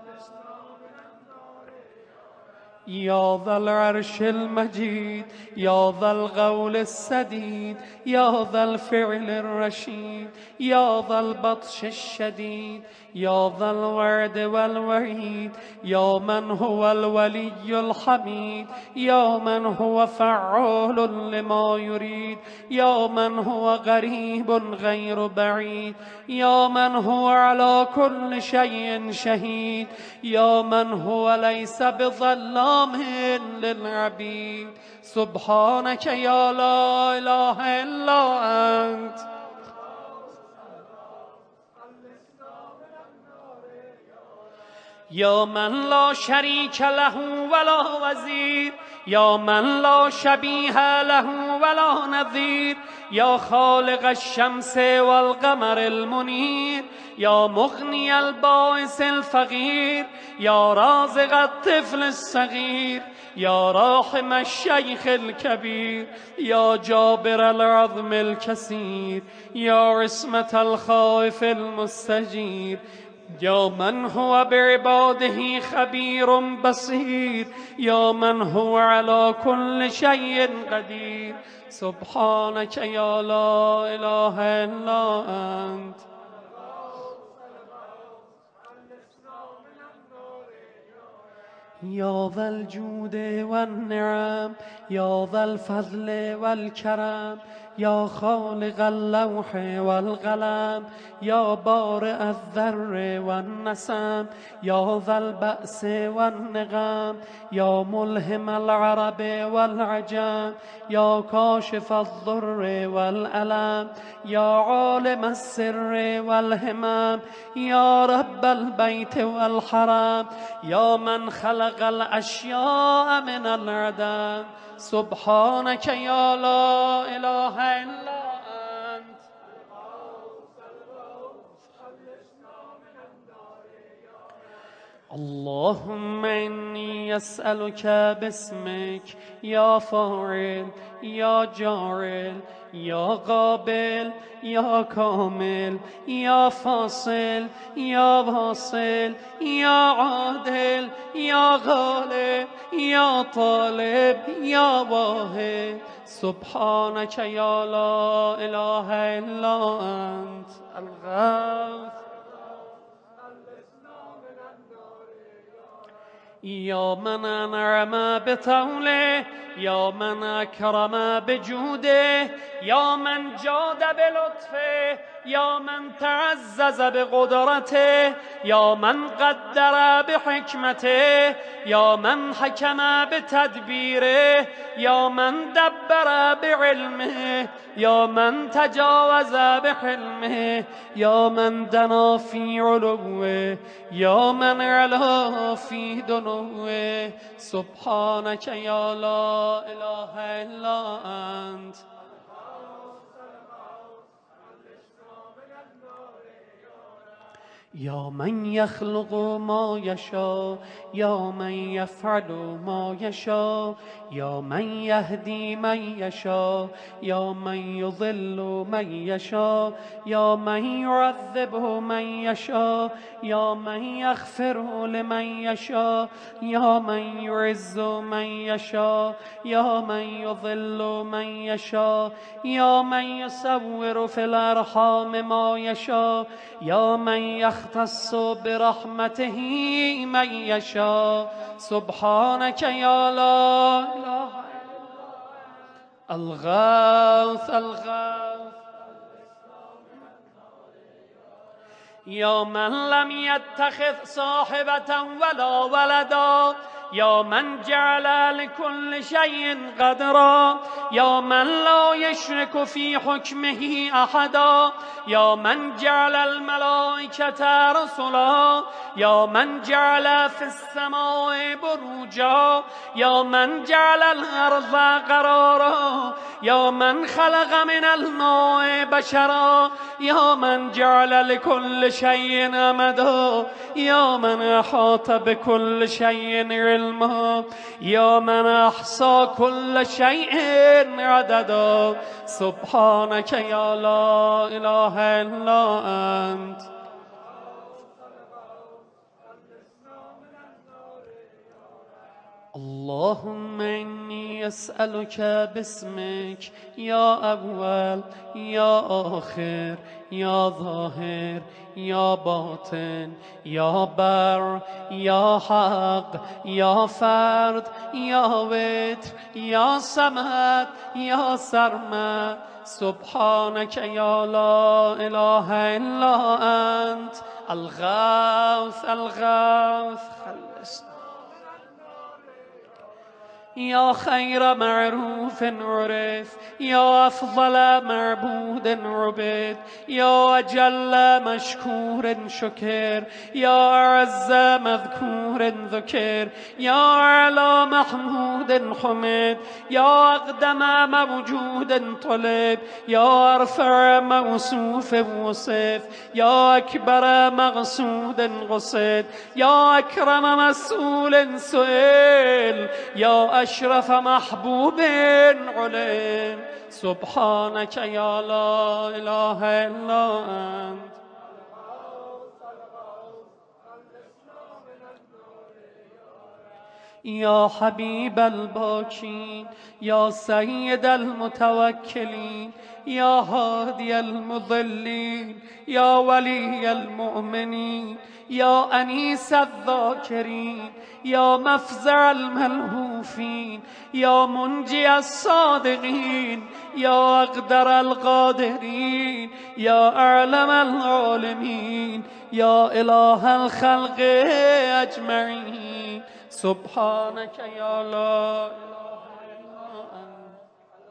يا ذا العرش المجيد، يا ذا القول السديد، يا ذا الفعل الرشيد، يا ذا البطش الشديد، يا ذا الوعد والوعيد، يا من هو الولي الحميد، يا من هو فعال لما يريد، يا من هو قريب غير بعيد، يا من هو على كل شيء شهيد، يا من هو ليس بظلام للعبيد. سبحانك يا لا إله إلا أنت. يا من لا شريك له ولا وزير، يا من لا شبيه له ولا نظير، يا خالق الشمس والقمر المنير، يا مغني البائس الفقير، يا رازق الطفل الصغير، يا راحم الشيخ الكبير، يا جابر العظم الكسير، يا عصمة الخائف المستجير، يا من هو بعباده خبير بصير، يا من هو على كل شيء قدير. سبحانك يا لا إله إلا أنت. يا ذا الجود والنعم، يا ذا الفضل والكرم، يا خالق اللوح والقلم، يا بارئ الذر والنسم، يا ذا البأس والنغم، يا ملهم العرب والعجم، يا كاشف الضر والألم، يا عالم السر والهمم، يا رب البيت والحرم، يا من خلق الأشياء من العدم. سبحانك يا لا إله إلا أنت. اللهم إني أسألك باسمك يا فاعل، يا جاعل، يا قابل، يا كامل، يا فاصل، يا واصل، يا عادل، يا غالب، يا طالب، يا واهب. سبحانك يا لا إله إلا أنت. الغوث. يا من أنعم بطوله، یا من اکرم بجوده یا من جاد بلطفه یا من تعزز بقدرته یا من قدر بحکمته یا من حکم بتدبیره یا من دبر بعلمه یا من تجاوز بحلمه یا من دنا فی علوه یا من علا فی دنوه سبحانك یا لا اله الا انت یا من یخلق ما یشاء یا من یفعل ما یشاء یا من یهدی من یشاء یا من یضل من یشاء یا من یعذب من یشاء یا من یغفر لمن یشاء یا من یعز من یشاء یا من یضل من یشاء یا من یصور فی الارحام ما یشاء یا من یختص برحمته من یشاء سبحانك یا لا اله الغوث الغوث یا من لم يتخذ صاحبة ولا ولدا یا من جعل لكل شيء قدرا یا من لا يشرك في حكمه احدا یا من جعل الملائكة رسلا یا من جعل في السماء بروجا یا من جعل الارض قرارا یا من خلق من الماء بشرا یا من جعل لكل شيء امدا یا من احاط بكل شيء علما یا من احصى كل شيء عددا سبحانك یا لا اله الا انت اللهم إني أسألك باسمك يا أول يا آخر يا ظاهر يا باطن يا بر يا حق يا فرد يا وتر يا صمد يا سرمد سبحانك يا لا إله إلا أنت الغوث الغوث خلصنا یا خیر معروف عرف یا افضل معبود عبد یا اجل مشکور شکر یا اعز مذکور ذکر یا اعلی محمود حمد یا اقدم موجود طلب یا ارفع موصوف وصف یا اکبر مقصود قصد یا اکرم مسئول سئل یا اشرف محبوب علم سبحانك یا لا اله الا انت یا حبیب الباکین یا سید المتوکلین یا هادی المضلین یا ولی المؤمنین یا انیس الذاکرین یا مفزع الملهوفین یا منجی الصادقین یا اقدر القادرین یا اعلم العالمین یا اله الخلق اجمعین سبحانك یا لا اله الا انت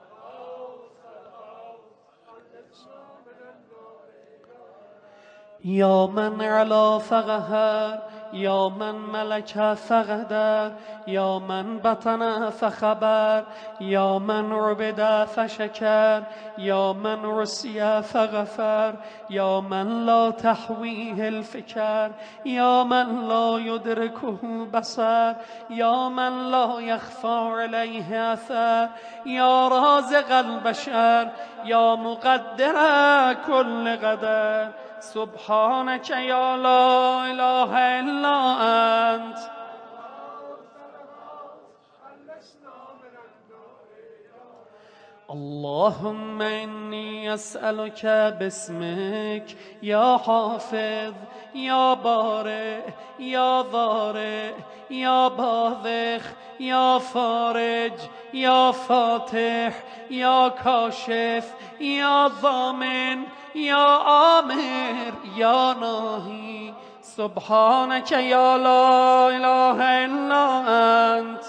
یا من علا فقهر یا من ملک فقدر یا من بطن فخبر یا من عبد فشکر یا من رسی فغفر یا من لا تحویه الفکر یا من لا یدرکه بصر یا من لا یخفى علیه اثر یا رازق البشر یا مقدر کل قدر سبحانك یا لا اله الا انت اللهم إني أسألك باسمك يا حافظ يا بارئ يا ضارئ يا باذخ يا فارج يا فاتح يا كاشف يا ضامن يا آمر يا ناهي سبحانك يا لا إله إلا أنت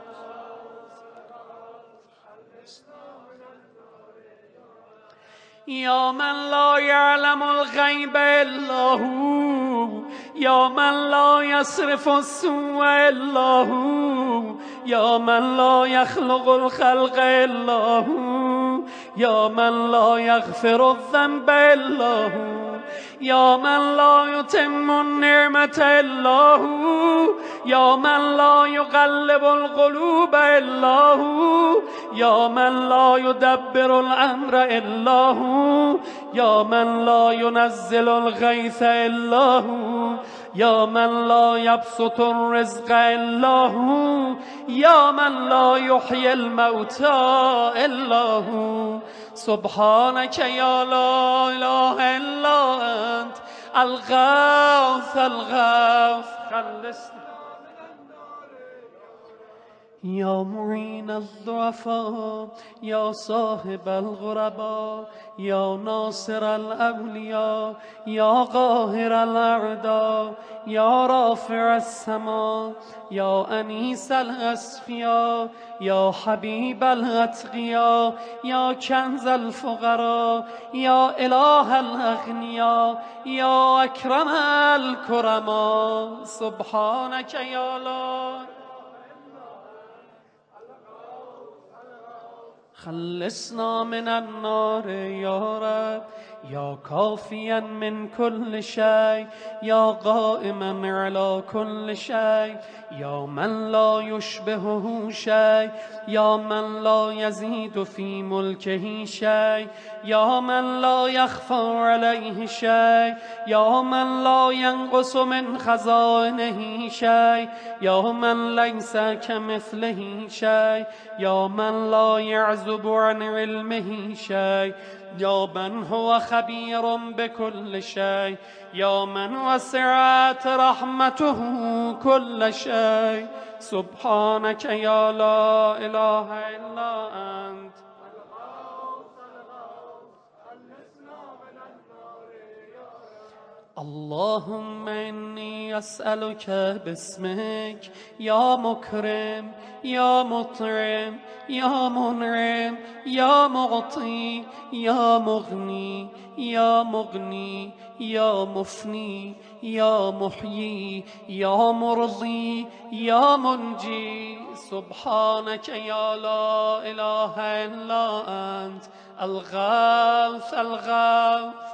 يا من لا يعلم الغيب إلا هو يا من لا يصرف السوء إلا هو يا من لا يخلق الخلق إلا هو يا من لا يغفر الذنب إلا هو يا من لا يتم النعمة إلا هو يا من لا يقلب القلوب إلا هو يا من لا يدبر الأمر إلا هو يا من لا ينزل الغيث إلا هو يا من لا يبسط الرزق إلا هو يا من لا يحيي الموتى إلا هو سبحانك يا لا إله إلا أنت الغوث الغوث خلصنا يا معين الضعفاء يا صاحب الغرباء يا ناصر الأولياء يا قاهر الأعداء يا رافع السماء يا أنيس الأصفياء يا حبيب الأتقياء يا كنز الفقراء يا إله الأغنياء يا أكرم الكرماء سبحانك يا لا خلصنا من النار يا رب يا كافيا من كل شيء يا قائما على كل شيء يا من لا يشبهه شيء يا من لا يزيد في ملكه شيء يا من لا يخفى عليه شيء يا من لا ينقص من خزائنه شيء يا من ليس كمثله شيء يا من لا يعزب عن علمه شيء يا من هو خبير بكل شيء يا من وسعت رحمته كل شيء سبحانك يا لا إله إلا أنت اللهم إني أسألك باسمك يا مكرم يا مطعم يا منعم يا معطي يا مغني يا مغني يا مفني يا محيي يا مرضي يا منجي سبحانك يا لا إله إلا أنت الغوث الغوث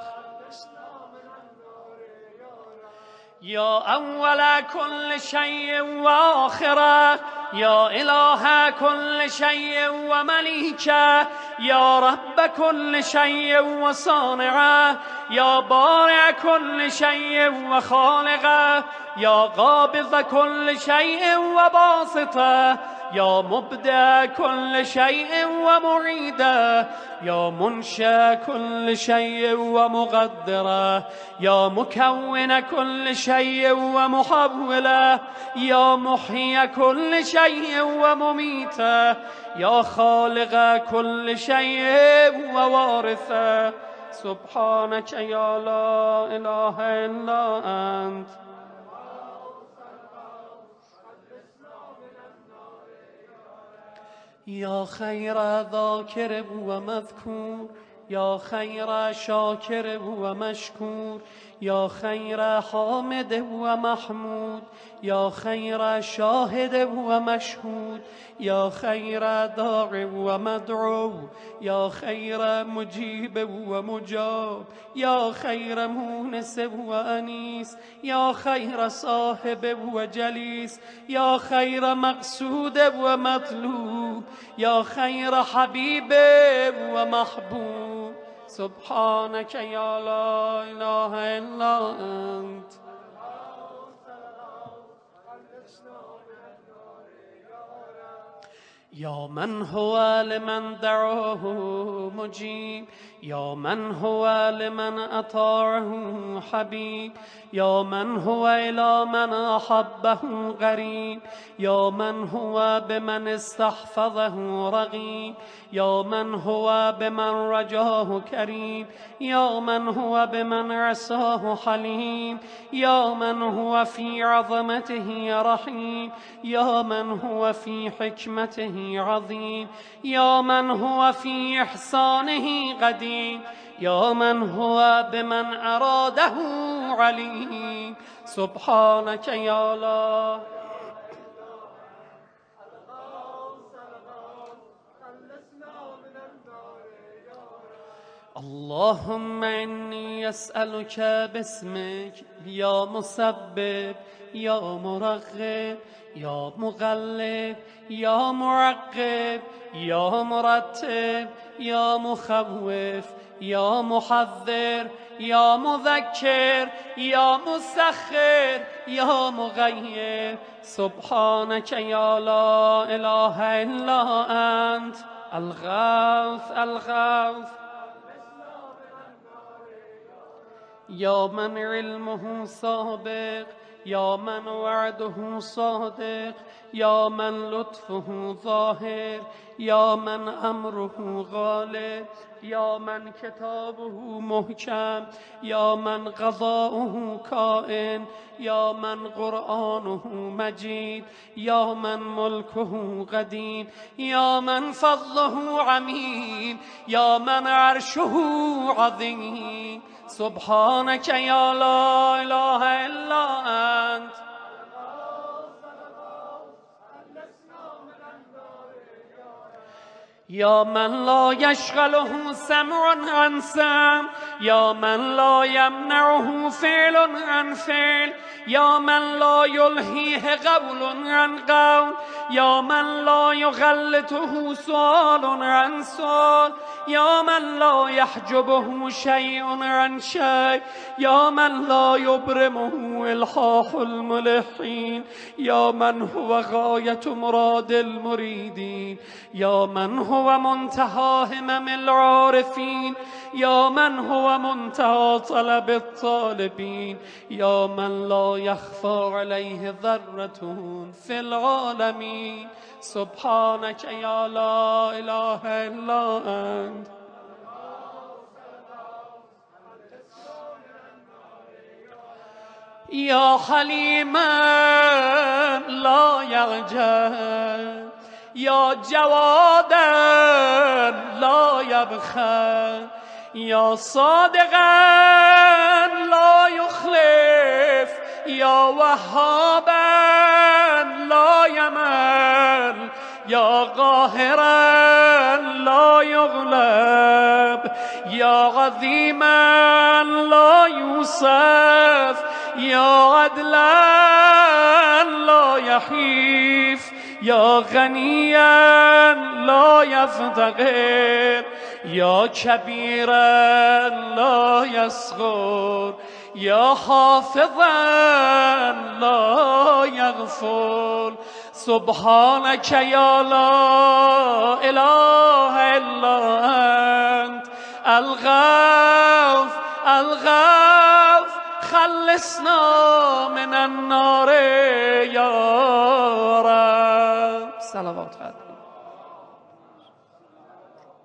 يا أول كل شيء وآخره يا إله كل شيء ومليكه يا رب كل شيء وصانعه يا بارع كل شيء وخالقه يا قابض كل شيء وباسطه يا مبدع كل شيء ومعيده يا منشأ كل شيء ومقدره يا مكون كل شيء ومحوله يا محيي كل شيء ومميته يا خالق كل شيء ووارثه سبحانك يا لا إله إلا أنت يا خير ذاكر ومذكور يا خير شاكر ومشكور يا خير حامد ومحمود يا خير شاهد ومشهود يا خير داع ومدعو يا خير مجيب ومجاب يا خير مونس وأنيس يا خير صاحب وجليس يا خير مقصود ومطلوب يا خير حبيب ومحبوب سبحانك يا لا إله إلا أنت يا من هو لمن دعاه مجيب، يا من هو لمن أطاعه حبيب، يا من هو إلى من أحبه غريب، يا من هو بمن استحفظه رغيب، يا من هو بمن رجاه كريم، يا من هو بمن عصاه حليم، يا من هو في عظمته رحيم، يا من هو في حكمته عظيم، يا من هو في إحسانه قديم، يا من هو بمن أراده عليم. سبحانك يا الله. اللهم إني أسألك باسمك يا مسبب يا مرغب يا مغلب يا معقب يا مرتب يا مخوف يا محذر يا مذكر يا مسخر يا مغير. سبحانك يا لا إله إلا أنت الغوث الغوث. يا من علمه سابق، يا من وعده صادق، يا من لطفه ظاهر، يا من أمره غالب، يا من كتابه محكم، يا من قضاؤه كائن، يا من قرآنه مجيد، يا من ملكه قديم، يا من فضله عميم، يا من عرشه عظيم. سبحانك يا لا إله إلا أنت. يا من لا يشغله سمع عن سمع، يا من لا يمنعه فعل عن فعل، يا من لا يلهيه قول عن قول، يا من لا يغلطه سؤال عن سؤال، يا من لا يحجبه شيء عن شيء، يا من لا يبرمه إلحاح الملحين، يا من هو غاية مراد المريدين، يا من هو منتهى همم العارفين، يا من هو منتهى طلب الطالبين، يا من لا يخفى عليه ذرة في العالمين. سبحانك يا لا إله إلا أنت. يا حليما لا يرجى، يا جوادا لا يبخل، يا صادقا لا يخلف، يا وهابا لا يمل، يا قاهرا لا يغلب، يا عظيما لا يوصف، يا عدلا لا يحيف، يا غنيا لا يفتقر، يا كبيرا لا يصغر، يا حافظا لا يغفل. سبحانك يا لا إله إلا أنت الغوث الغوث. خلصنا من النار يا رب. صلوات